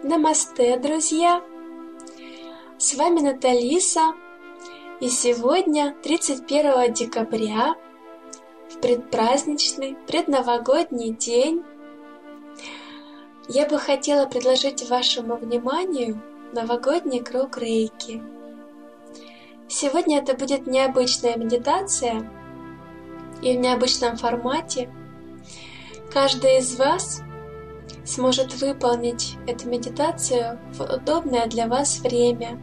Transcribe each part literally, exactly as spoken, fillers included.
Намасте, друзья! С вами Наталиса, и сегодня, тридцать первого декабря, в предпраздничный, предновогодний день, я бы хотела предложить вашему вниманию новогодний круг рейки. Сегодня это будет необычная медитация, и в необычном формате каждый из вас сможет выполнить эту медитацию в удобное для вас время.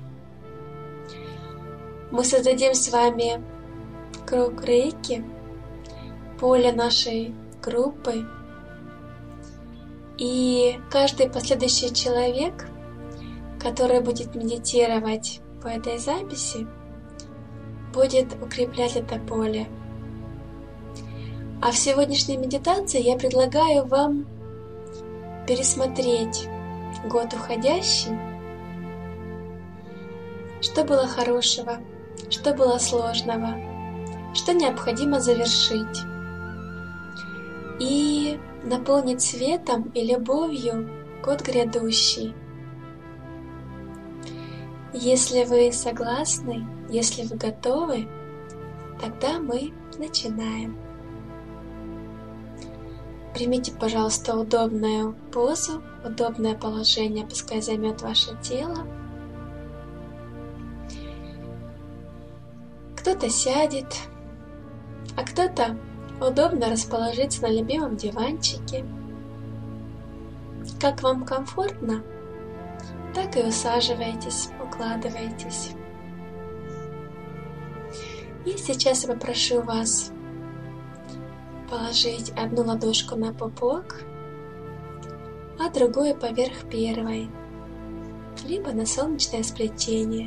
Мы создадим с вами круг рейки, поле нашей группы, и каждый последующий человек, который будет медитировать по этой записи, будет укреплять это поле. А в сегодняшней медитации я предлагаю вам пересмотреть год уходящий, что было хорошего, что было сложного, что необходимо завершить, и наполнить светом и любовью год грядущий. Если вы согласны, если вы готовы, тогда мы начинаем. Примите, пожалуйста, удобную позу, удобное положение, пускай займет ваше тело. Кто-то сядет, а кто-то удобно расположится на любимом диванчике. Как вам комфортно, так и усаживайтесь, укладывайтесь. И сейчас я попрошу вас положить одну ладошку на пупок, а другую поверх первой, либо на солнечное сплетение.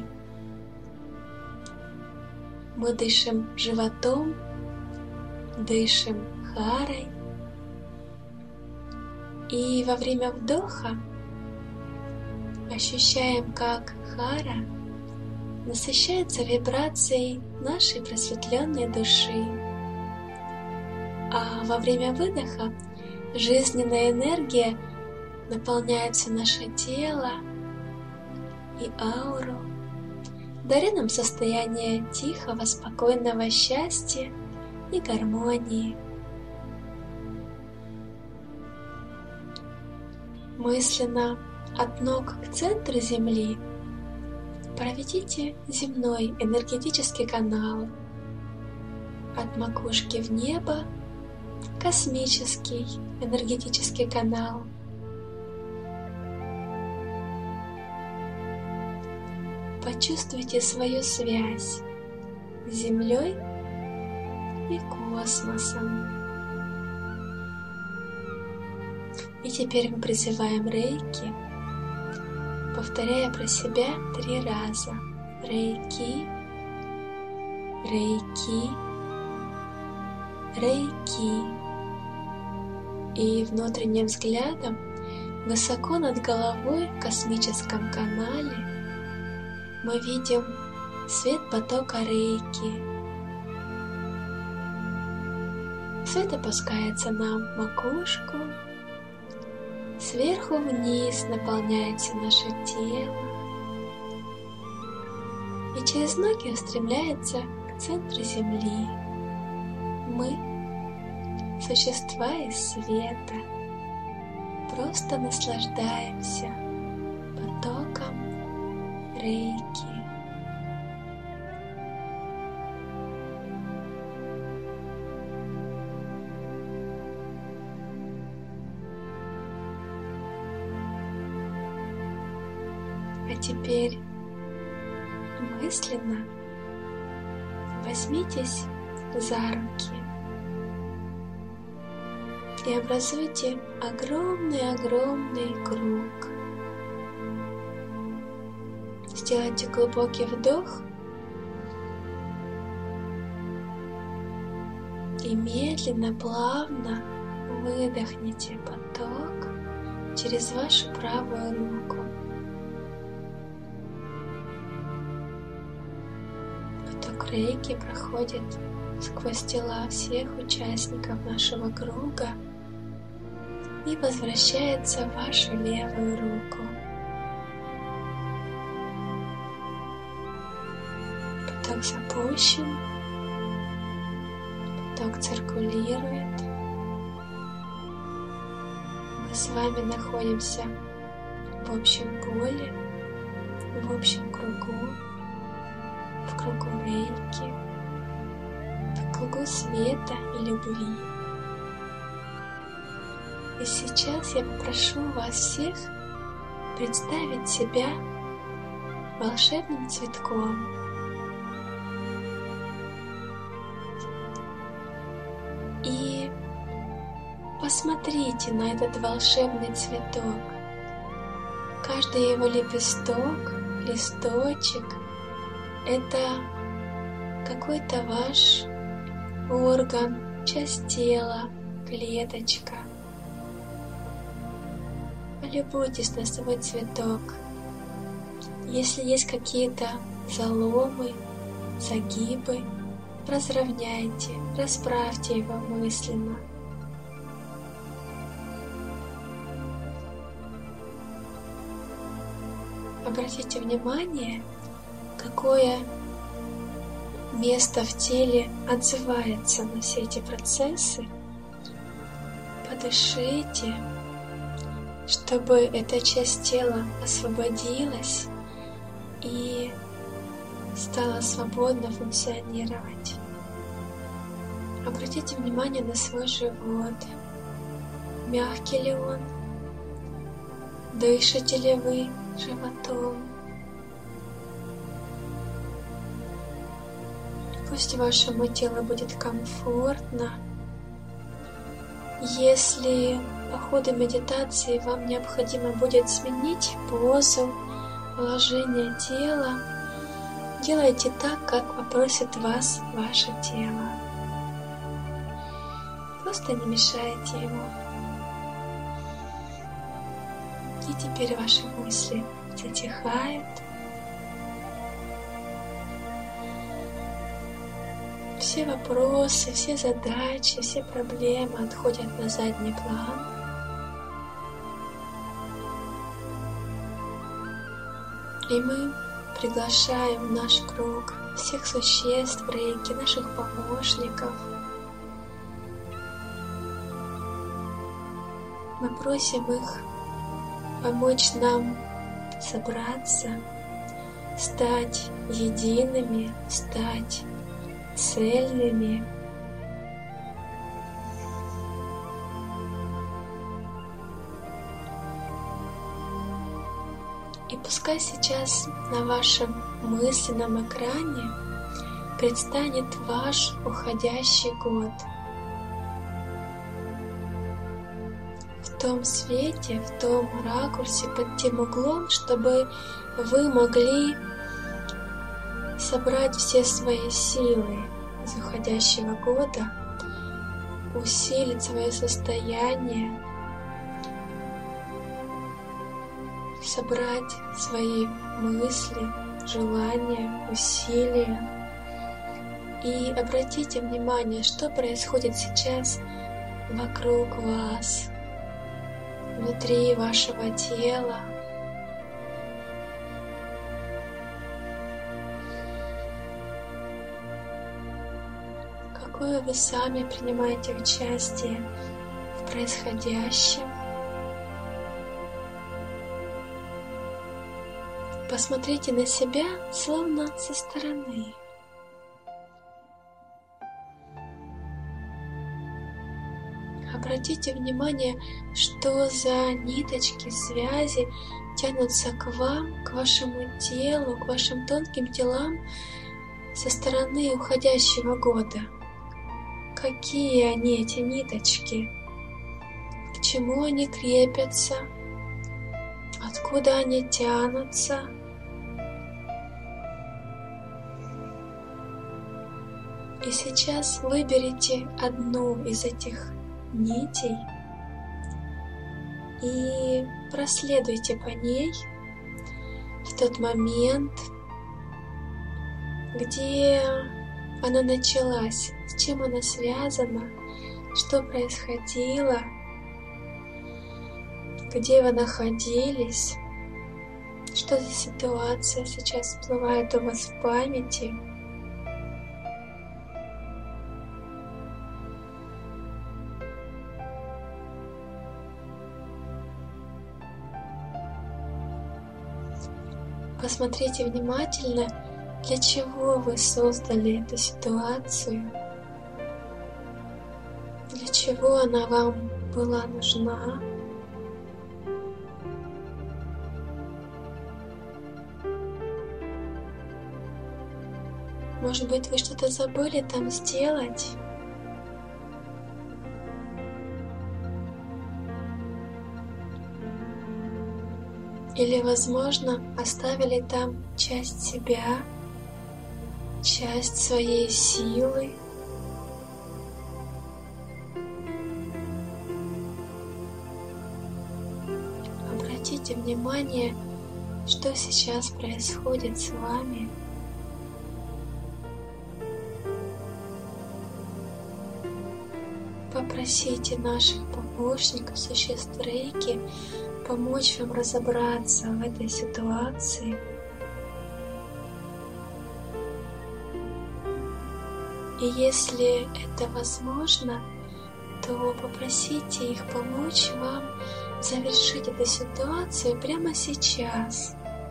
Мы дышим животом, дышим харой, и во время вдоха ощущаем, как хара насыщается вибрацией нашей просветленной души. А во время выдоха жизненная энергия наполняет все наше тело и ауру, даря нам состояние тихого, спокойного счастья и гармонии. Мысленно от ног к центру Земли проведите земной энергетический канал, от макушки в небо космический энергетический канал. Почувствуйте свою связь с Землей и космосом. И теперь мы призываем рейки, повторяя про себя три раза. Рейки, рейки, рейки. И внутренним взглядом высоко над головой в космическом канале мы видим свет потока рейки. Свет опускается нам в макушку, сверху вниз наполняется наше тело и через ноги устремляется к центру Земли. Мы — существа из света, просто наслаждаемся потоком рейки. А теперь мысленно возьмитесь за руки и образуйте огромный-огромный круг. Сделайте глубокий вдох и медленно, плавно выдохните поток через вашу правую руку. Поток рейки проходит сквозь тела всех участников нашего круга и возвращается в вашу левую руку. Поток запущен, поток циркулирует. Мы с вами находимся в общем поле, в общем кругу, в кругу рейки, в кругу света и любви. И сейчас я попрошу вас всех представить себя волшебным цветком. И посмотрите на этот волшебный цветок. Каждый его лепесток, листочек — это какой-то ваш орган, часть тела, клеточка. Полюбуйтесь на свой цветок. Если есть какие-то заломы, загибы, разровняйте, расправьте его мысленно. Обратите внимание, какое место в теле отзывается на все эти процессы. Подышите, чтобы эта часть тела освободилась и стала свободно функционировать. Обратите внимание на свой живот. Мягкий ли он? Дышите ли вы животом? Пусть вашему телу будет комфортно. Если по ходу медитации вам необходимо будет сменить позу, положение тела, делайте так, как попросит вас ваше тело. Просто не мешайте ему. И теперь ваши мысли затихают. Все вопросы, все задачи, все проблемы отходят на задний план. И мы приглашаем в наш круг всех существ в рейке, наших помощников. Мы просим их помочь нам собраться, стать едиными, стать цельными. И пускай сейчас на вашем мысленном экране предстанет ваш уходящий год. В том свете, в том ракурсе, под тем углом, чтобы вы могли собрать все свои силы из уходящего года, усилить свое состояние, собрать свои мысли, желания, усилия. И обратите внимание, что происходит сейчас вокруг вас, внутри вашего тела. Какое вы сами принимаете участие в происходящем. Посмотрите на себя словно со стороны. Обратите внимание, что за ниточки, связи тянутся к вам, к вашему телу, к вашим тонким телам со стороны уходящего года. Какие они, эти ниточки? К чему они крепятся? Откуда они тянутся? И сейчас выберите одну из этих нитей и проследуйте по ней в тот момент, где она началась, с чем она связана, что происходило. где вы находились, что за ситуация сейчас всплывает у вас в памяти. Посмотрите внимательно, для чего вы создали эту ситуацию, для чего она вам была нужна. Может быть, вы что-то забыли там сделать? Или, возможно, оставили там часть себя, часть своей силы. Обратите внимание, что сейчас происходит с вами. Попросите наших помощников, существ Рейки, помочь вам разобраться в этой ситуации. И если это возможно, то попросите их помочь вам завершить эту ситуацию прямо сейчас.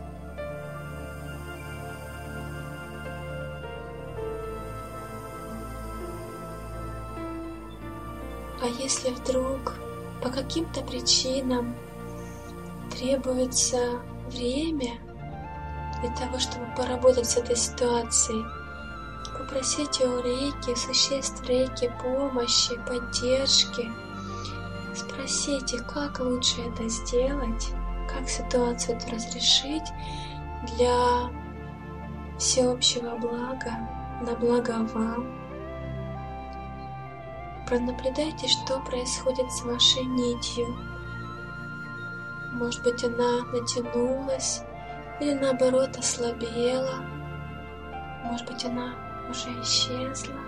А если вдруг по каким-то причинам требуется время для того, чтобы поработать с этой ситуацией, попросите у Рейки, существ Рейки помощи, поддержки. Спросите, как лучше это сделать, как ситуацию эту разрешить для всеобщего блага, на благо вам. Пронаблюдайте, что происходит с вашей нитью. Может быть, она натянулась или наоборот ослабела. Может быть, она уже исчезла.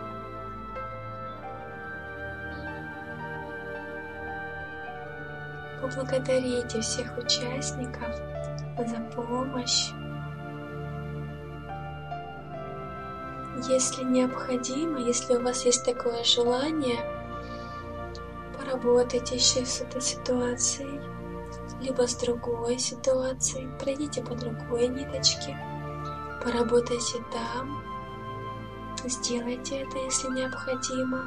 Поблагодарите всех участников за помощь. Если необходимо, если у вас есть такое желание, поработайте еще с этой ситуацией, либо с другой ситуацией, пройдите по другой ниточке, поработайте там, сделайте это, если необходимо.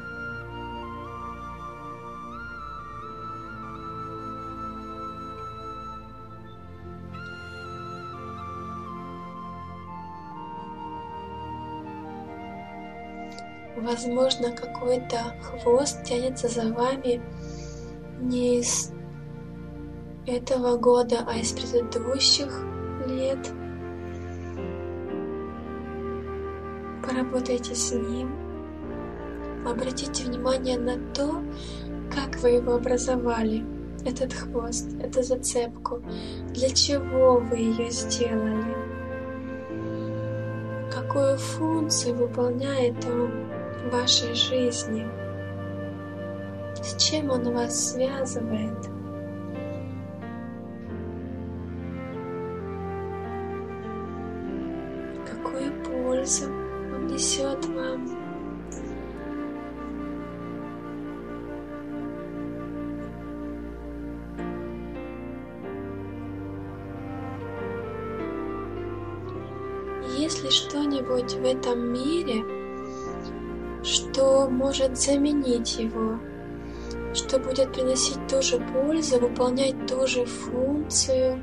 Возможно, какой-то хвост тянется за вами не из этого года, а из предыдущих лет. Поработайте с ним. Обратите внимание на то, как вы его образовали, этот хвост, эту зацепку. Для чего вы ее сделали? Какую функцию выполняет он в вашей жизни? С чем он вас связывает? Какую пользу он несет вам? Есть ли что-нибудь в этом мире, что может заменить его, что будет приносить ту же пользу, выполнять ту же функцию?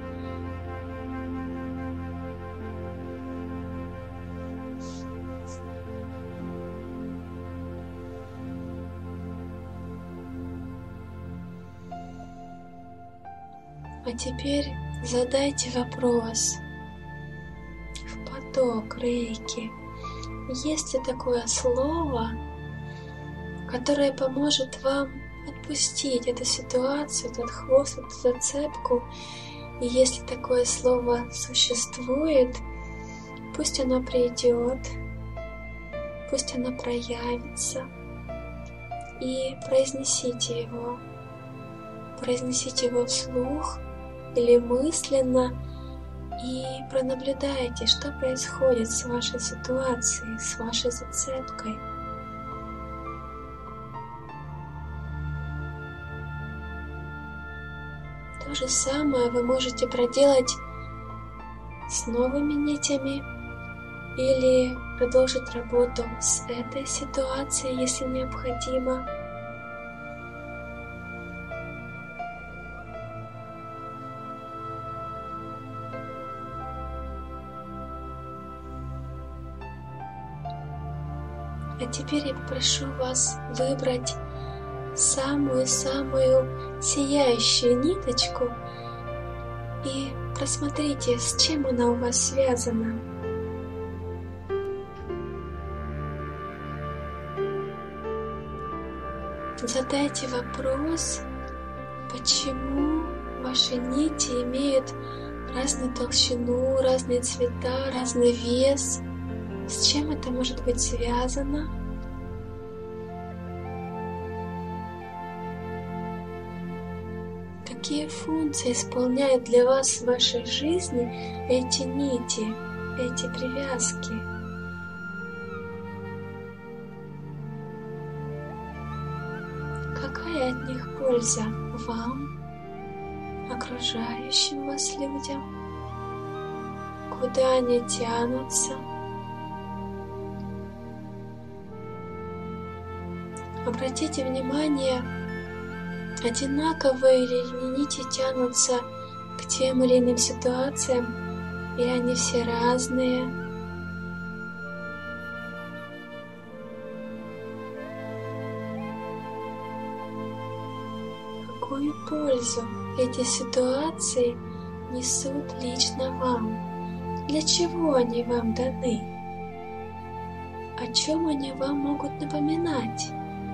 А теперь задайте вопрос в поток Рейки. Есть ли такое слово, которое поможет вам отпустить эту ситуацию, этот хвост, эту зацепку? И если такое слово существует, пусть оно придет, пусть оно проявится, и произнесите его. произнесите его вслух или мысленно и пронаблюдайте, что происходит с вашей ситуацией, с вашей зацепкой. То же самое вы можете проделать с новыми нитями или продолжить работу с этой ситуацией, если необходимо. А теперь я попрошу вас выбрать самую-самую сияющую ниточку и просмотрите, с чем она у вас связана. Задайте вопрос, почему ваши нити имеют разную толщину, разные цвета, разный вес. С чем это может быть связано? Какие функции исполняют для вас в вашей жизни эти нити, эти привязки? Какая от них польза вам, окружающим вас людям? Куда они тянутся? Обратите внимание, одинаковые ли нити тянутся к тем или иным ситуациям, или они все разные. Какую пользу эти ситуации несут лично вам? Для чего они вам даны? О чем они вам могут напоминать?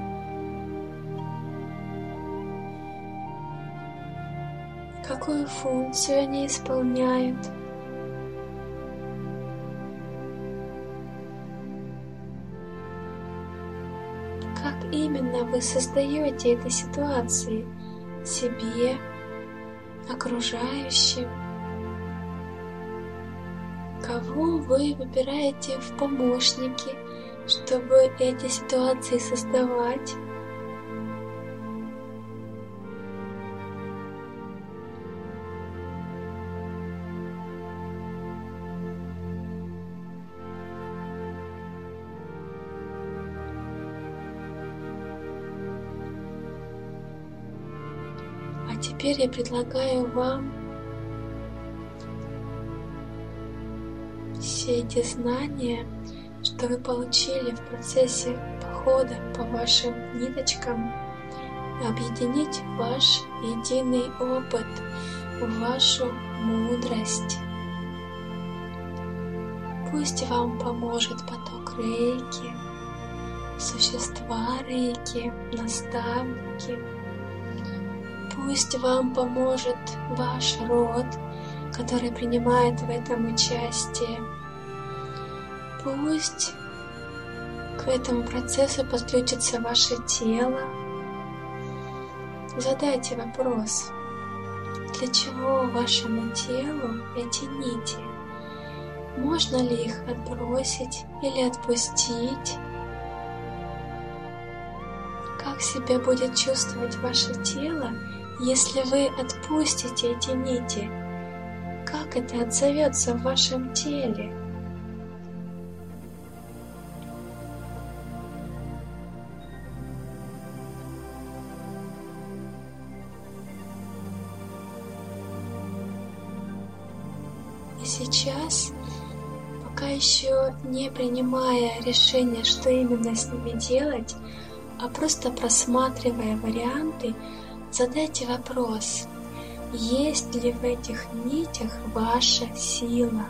Какую функцию они исполняют? Как именно вы создаете эти ситуации себе, окружающим? Кого вы выбираете в помощники, чтобы эти ситуации создавать? А теперь я предлагаю вам все эти знания, что вы получили в процессе похода по вашим ниточкам, объединить в ваш единый опыт, в вашу мудрость. Пусть вам поможет поток рейки, существа рейки, наставники. Пусть вам поможет ваш род, который принимает в этом участие. Пусть к этому процессу подключится ваше тело. Задайте вопрос, для чего вашему телу эти нити? Можно ли их отбросить или отпустить? Как себя будет чувствовать ваше тело, если вы отпустите эти нити? Как это отзовется в вашем теле? И сейчас, пока еще не принимая решение, что именно с ними делать, а просто просматривая варианты, задайте вопрос, есть ли в этих нитях ваша сила?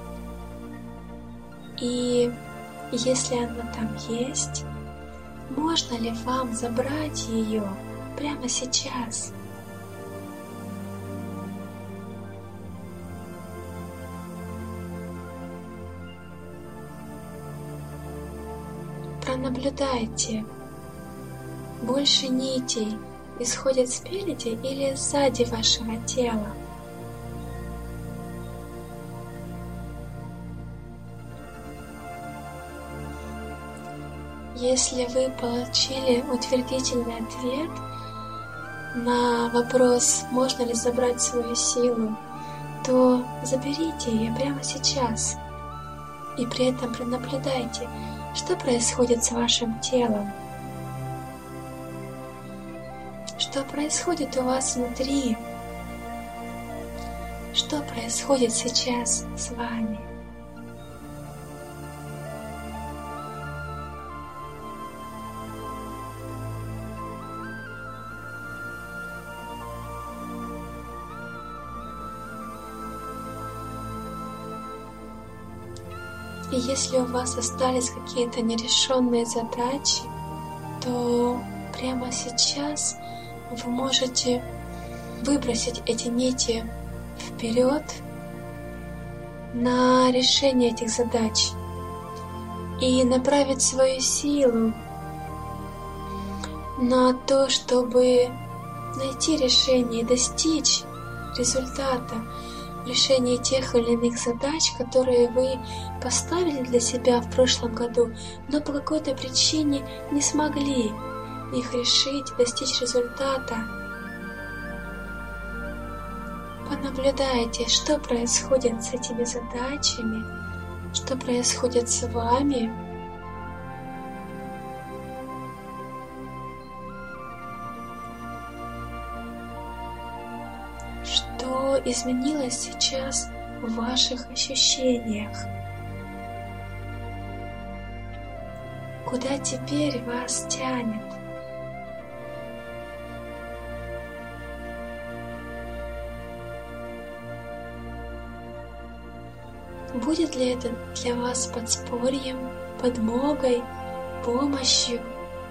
И если она там есть, можно ли вам забрать ее прямо сейчас? Пронаблюдайте. Больше нитей исходит спереди или сзади вашего тела. Если вы получили утвердительный ответ на вопрос, можно ли забрать свою силу, то заберите ее прямо сейчас. И при этом пронаблюдайте, что происходит с вашим телом. Что происходит у вас внутри? Что происходит сейчас с вами? И если у вас остались какие-то нерешенные задачи, то прямо сейчас вы можете выбросить эти нити вперед на решение этих задач и направить свою силу на то, чтобы найти решение и достичь результата в решении тех или иных задач, которые вы поставили для себя в прошлом году, но по какой-то причине не смогли их решить, достичь результата. Понаблюдайте, что происходит с этими задачами, что происходит с вами. Что изменилось сейчас в ваших ощущениях? Куда теперь вас тянет? Будет ли это для вас подспорьем, подмогой, помощью?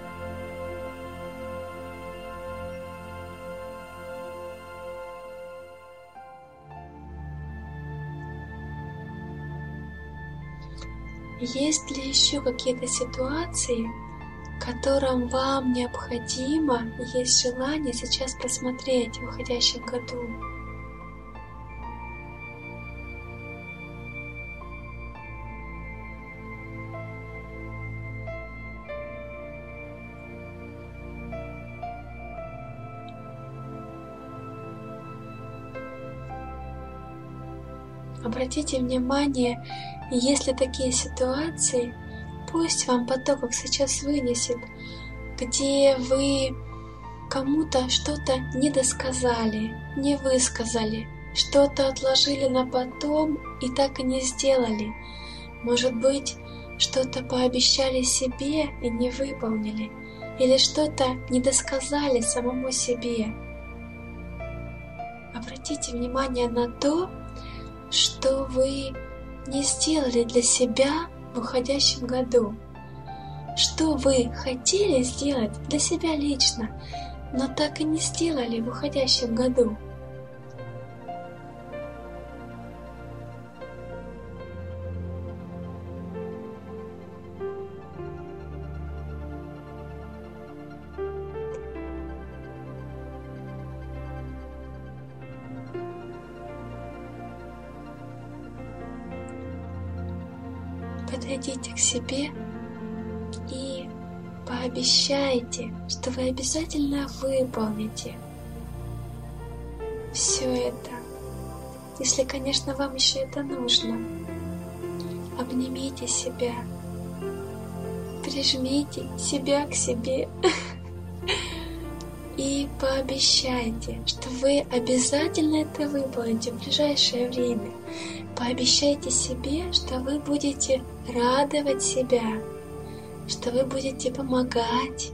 Есть ли еще какие-то ситуации, которым вам необходимо, есть желание сейчас посмотреть в уходящем году? Обратите внимание, если такие ситуации, пусть вам поток сейчас вынесет, где вы кому-то что-то не досказали, не высказали, что-то отложили на потом и так и не сделали. Может быть, что-то пообещали себе и не выполнили, или что-то не досказали самому себе. Обратите внимание на то, что вы не сделали для себя в уходящем году. Что вы хотели сделать для себя лично, но так и не сделали в уходящем году. Подойдите к себе и пообещайте, что вы обязательно выполните все это, если, конечно, вам еще это нужно. Обнимите себя, прижмите себя к себе и пообещайте, что вы обязательно это выполните в ближайшее время. Пообещайте себе, что вы будете радовать себя, что вы будете помогать.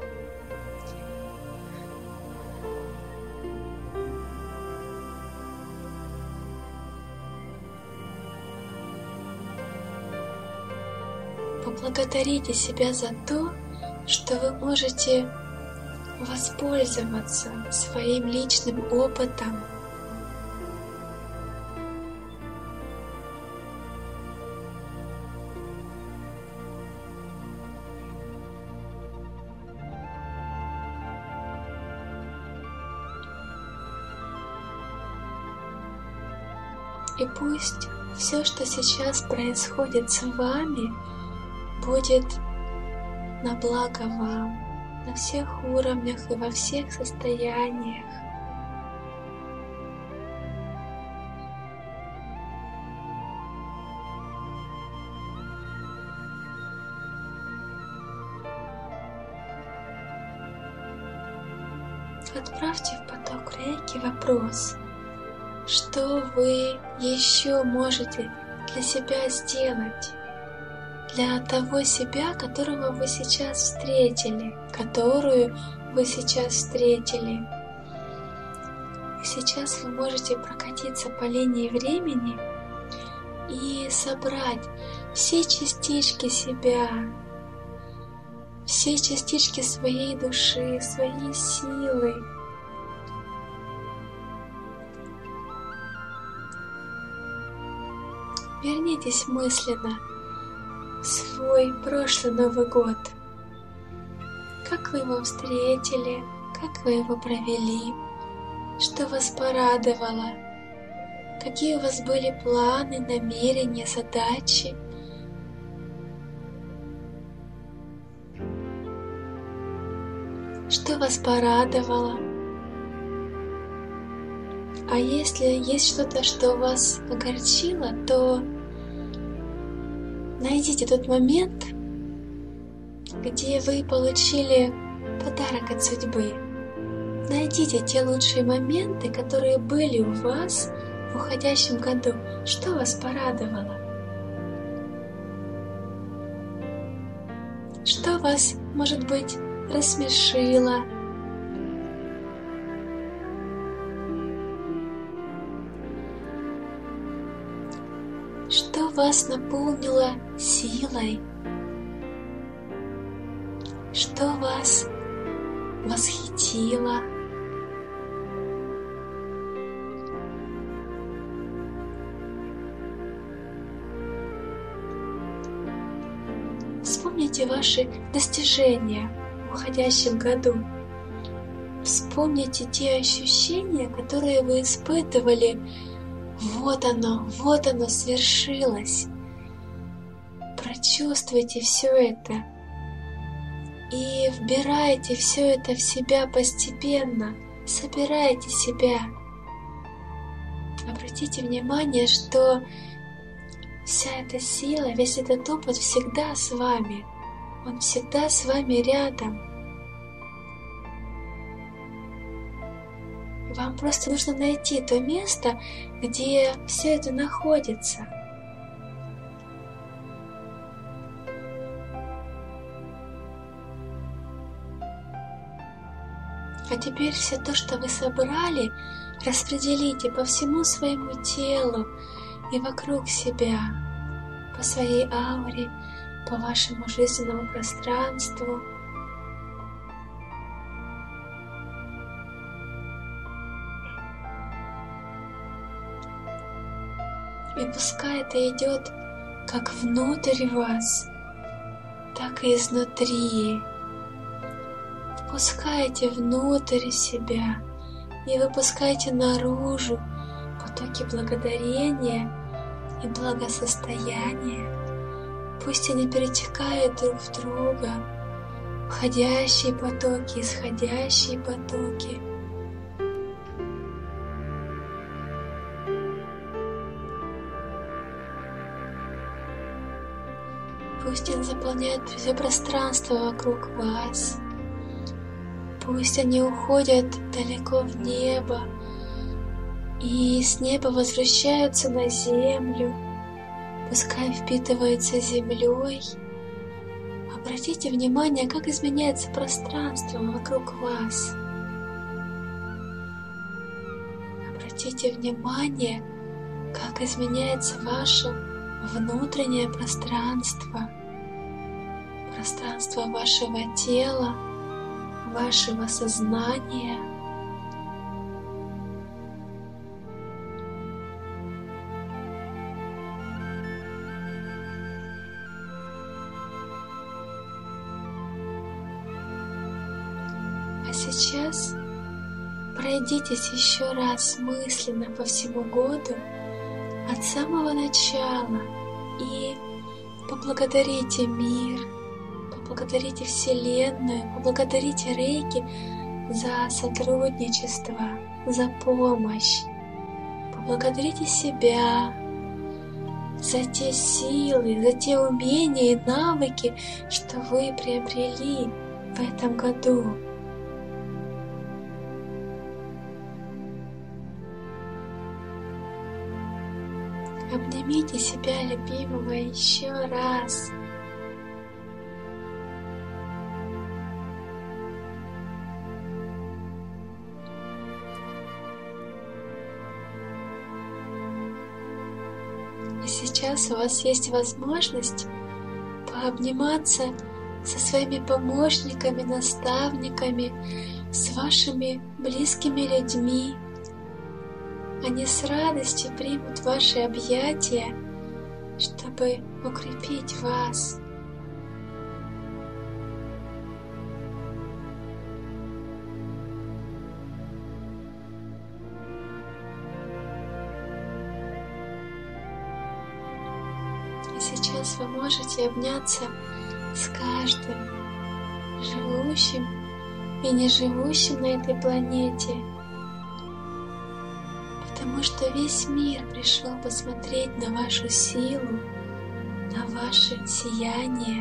Поблагодарите себя за то, что вы можете воспользоваться своим личным опытом. И пусть все, что сейчас происходит с вами, будет на благо вам, на всех уровнях и во всех состояниях. Отправьте в поток рейки вопрос, что вы еще можете для себя сделать, для того себя, которого вы сейчас встретили, которую вы сейчас встретили. И сейчас вы можете прокатиться по линии времени и собрать все частички себя, все частички своей души, своей силы. Вернитесь мысленно в свой прошлый Новый год. Как вы его встретили, как вы его провели, что вас порадовало, какие у вас были планы, намерения, задачи. Что вас порадовало? А если есть что-то, что вас огорчило, то найдите тот момент, где вы получили подарок от судьбы. Найдите те лучшие моменты, которые были у вас в уходящем году. Что вас порадовало? Что вас, может быть, рассмешило? Что вас наполнило силой? Что вас восхитило? Вспомните ваши достижения в уходящем году. Вспомните те ощущения, которые вы испытывали. Вот оно, вот оно свершилось. Прочувствуйте все это и вбирайте все это в себя постепенно, собирайте себя. Обратите внимание, что вся эта сила, весь этот опыт всегда с вами. Он всегда с вами рядом. Вам просто нужно найти то место, где все это находится. А теперь все то, что вы собрали, распределите по всему своему телу и вокруг себя, по своей ауре, по вашему жизненному пространству. И пускай это идет как внутрь вас, так и изнутри. Впускайте внутрь себя и выпускайте наружу потоки благодарения и благосостояния. Пусть они перетекают друг в друга, входящие потоки, исходящие потоки. Пусть они заполняют все пространство вокруг вас. Пусть они уходят далеко в небо и с неба возвращаются на землю. Пускай впитываются землей. Обратите внимание, как изменяется пространство вокруг вас. Обратите внимание, как изменяется ваше внутреннее пространство, пространство вашего тела, вашего сознания. А сейчас пройдитесь еще раз мысленно по всему году, от самого начала и поблагодарите мир, поблагодарите Вселенную, поблагодарите Рейки за сотрудничество, за помощь. Поблагодарите себя за те силы, за те умения и навыки, что вы приобрели в этом году. Обнимите себя, любимого, еще раз. И сейчас у вас есть возможность пообниматься со своими помощниками, наставниками, с вашими близкими людьми. Они с радостью примут ваши объятия, чтобы укрепить вас. И сейчас вы можете обняться с каждым живущим и не живущим на этой планете, потому что весь мир пришел посмотреть на вашу силу, на ваше сияние.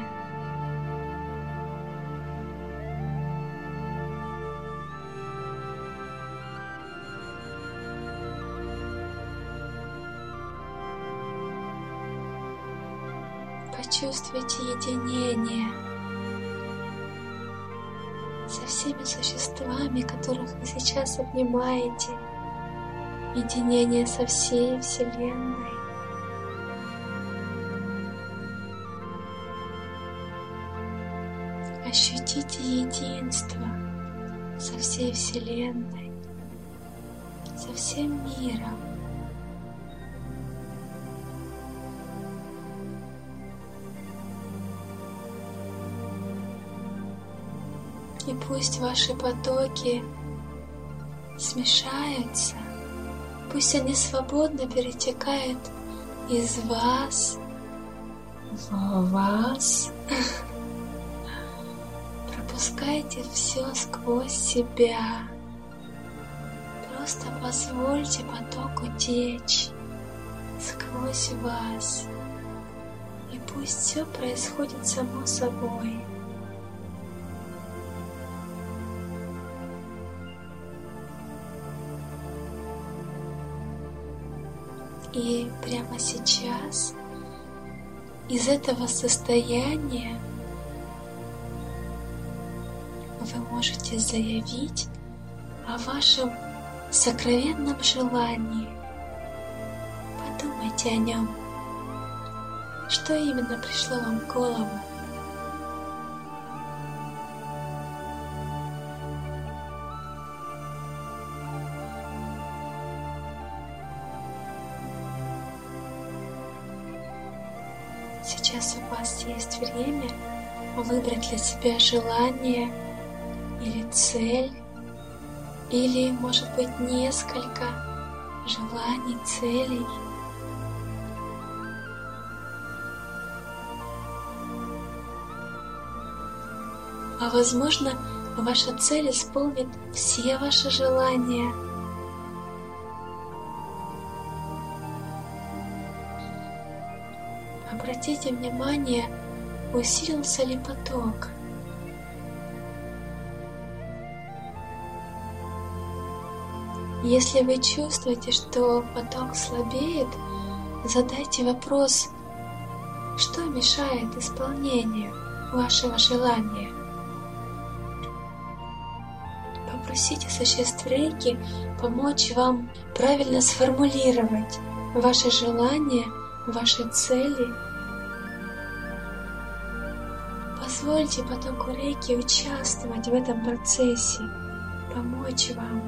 Почувствуйте единение со всеми существами, которых вы сейчас обнимаете. Единение со всей Вселенной. Ощутите единство со всей Вселенной, со всем миром. И пусть ваши потоки смешаются, пусть они свободно перетекают из вас в вас. Пропускайте все сквозь себя. Просто позвольте потоку течь сквозь вас. И пусть все происходит само собой. И прямо сейчас из этого состояния вы можете заявить о вашем сокровенном желании. Подумайте о нем. Что именно пришло вам в голову? Сейчас у вас есть время выбрать для себя желание или цель, или, может быть, несколько желаний, целей. А возможно, ваша цель исполнит все ваши желания. Обратите внимание, усилился ли поток. Если вы чувствуете, что поток слабеет, задайте вопрос, что мешает исполнению вашего желания. Попросите существ Рейки помочь вам правильно сформулировать ваши желания, ваши цели. Позвольте потоку Рейки участвовать в этом процессе, помочь вам.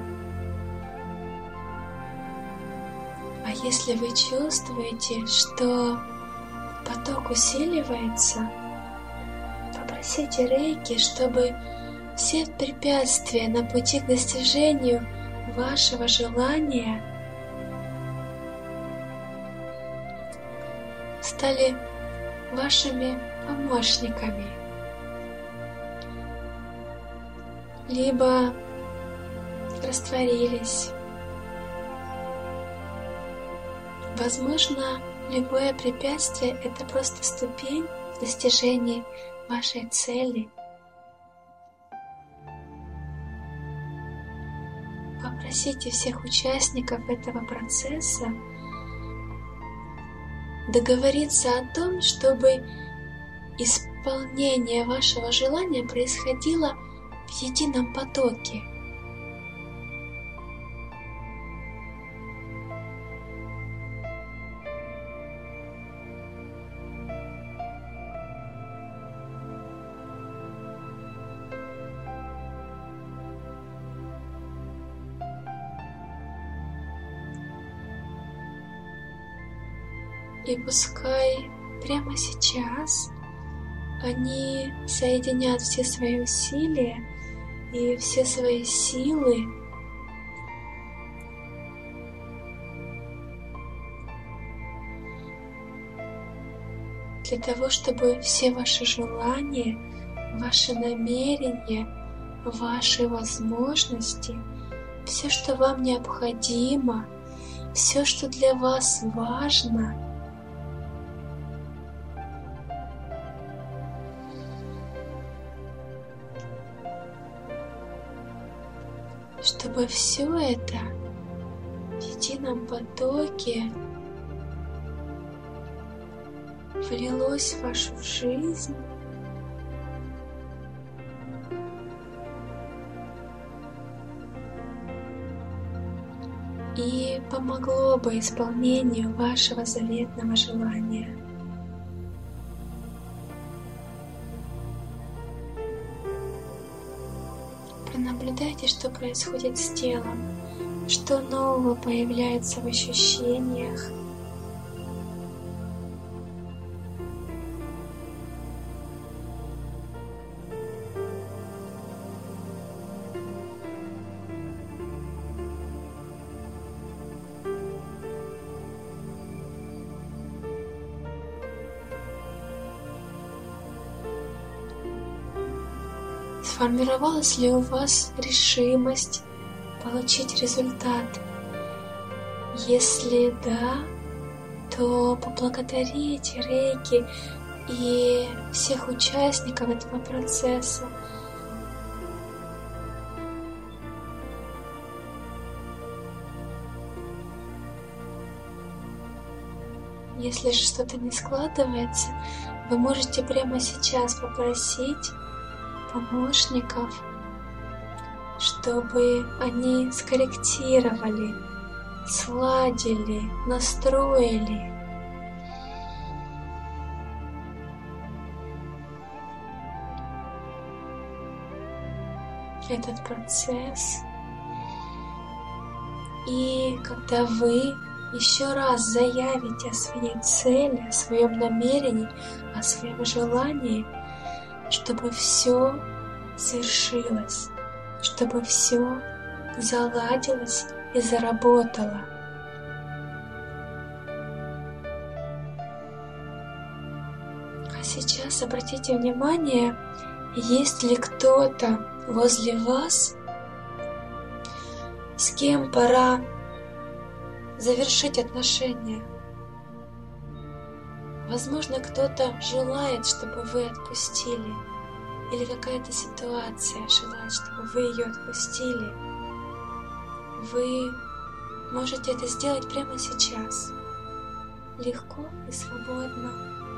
А если вы чувствуете, что поток усиливается, попросите Рейки, чтобы все препятствия на пути к достижению вашего желания стали вашими помощниками, либо растворились. Возможно, любое препятствие — это просто ступень в достижении вашей цели. Попросите всех участников этого процесса договориться о том, чтобы исполнение вашего желания происходило в едином потоке. И пускай прямо сейчас они соединят все свои усилия и все свои силы для того, чтобы все ваши желания, ваши намерения, ваши возможности, все, что вам необходимо, все, что для вас важно, чтобы все это в едином потоке влилось в вашу жизнь и помогло бы исполнению вашего заветного желания. Пронаблюдайте, что происходит с телом, что нового появляется в ощущениях. Сформировалась ли у вас решимость получить результат? Если да, то поблагодарите Рейки и всех участников этого процесса. Если же что-то не складывается, вы можете прямо сейчас попросить помощников, чтобы они скорректировали, сладили, настроили этот процесс. И когда вы еще раз заявите о своей цели, о своем намерении, о своем желании, чтобы все свершилось, чтобы все заладилось и заработало. А сейчас обратите внимание, есть ли кто-то возле вас, с кем пора завершить отношения. Возможно, кто-то желает, чтобы вы отпустили, или какая-то ситуация желает, чтобы вы ее отпустили. Вы можете это сделать прямо сейчас, легко и свободно.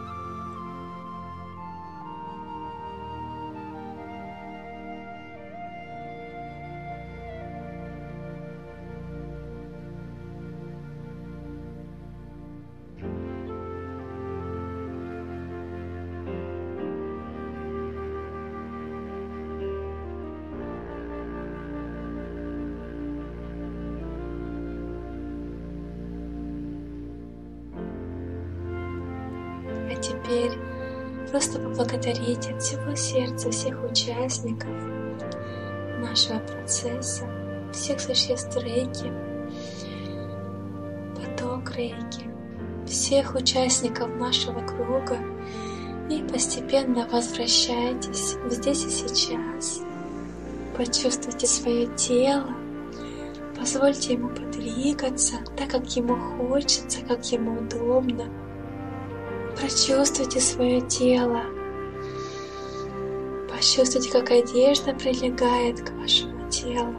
А теперь просто поблагодарите от всего сердца всех участников нашего процесса, всех существ Рейки, поток Рейки, всех участников нашего круга и постепенно возвращайтесь здесь и сейчас. Почувствуйте свое тело, позвольте ему подвигаться так, как ему хочется, как ему удобно. Прочувствуйте свое тело, почувствуйте, как одежда прилегает к вашему телу,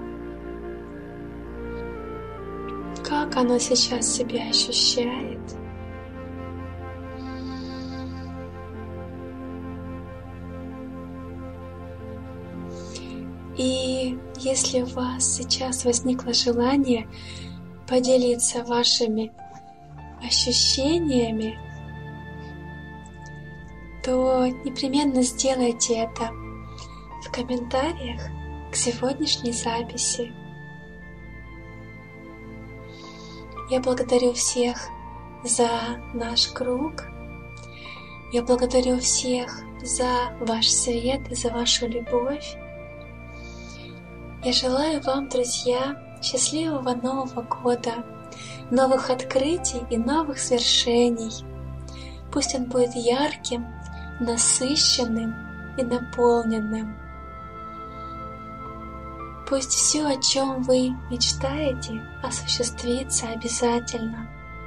как оно сейчас себя ощущает. И если у вас сейчас возникло желание поделиться вашими ощущениями, то непременно сделайте это в комментариях к сегодняшней записи. Я благодарю всех за наш круг. Я благодарю всех за ваш свет и за вашу любовь. Я желаю вам, друзья, счастливого Нового года, новых открытий и новых свершений. Пусть он будет ярким, насыщенным и наполненным. Пусть все, о чем вы мечтаете, осуществится обязательно.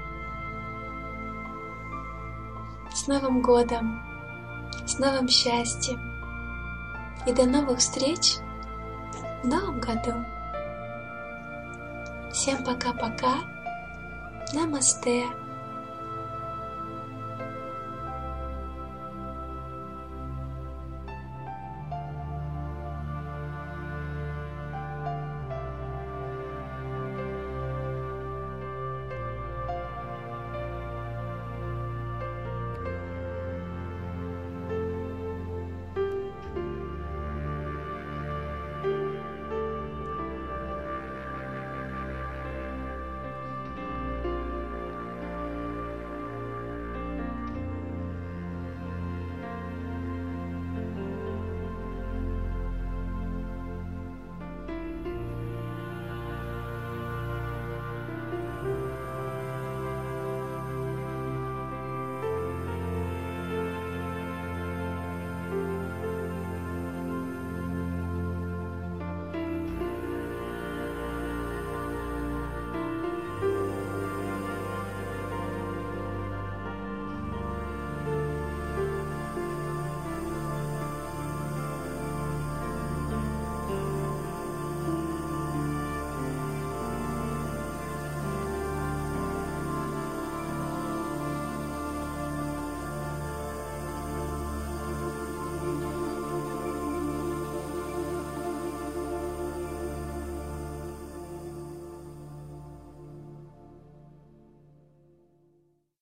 С Новым годом, с новым счастьем и до новых встреч в Новом году. Всем пока-пока. Намасте.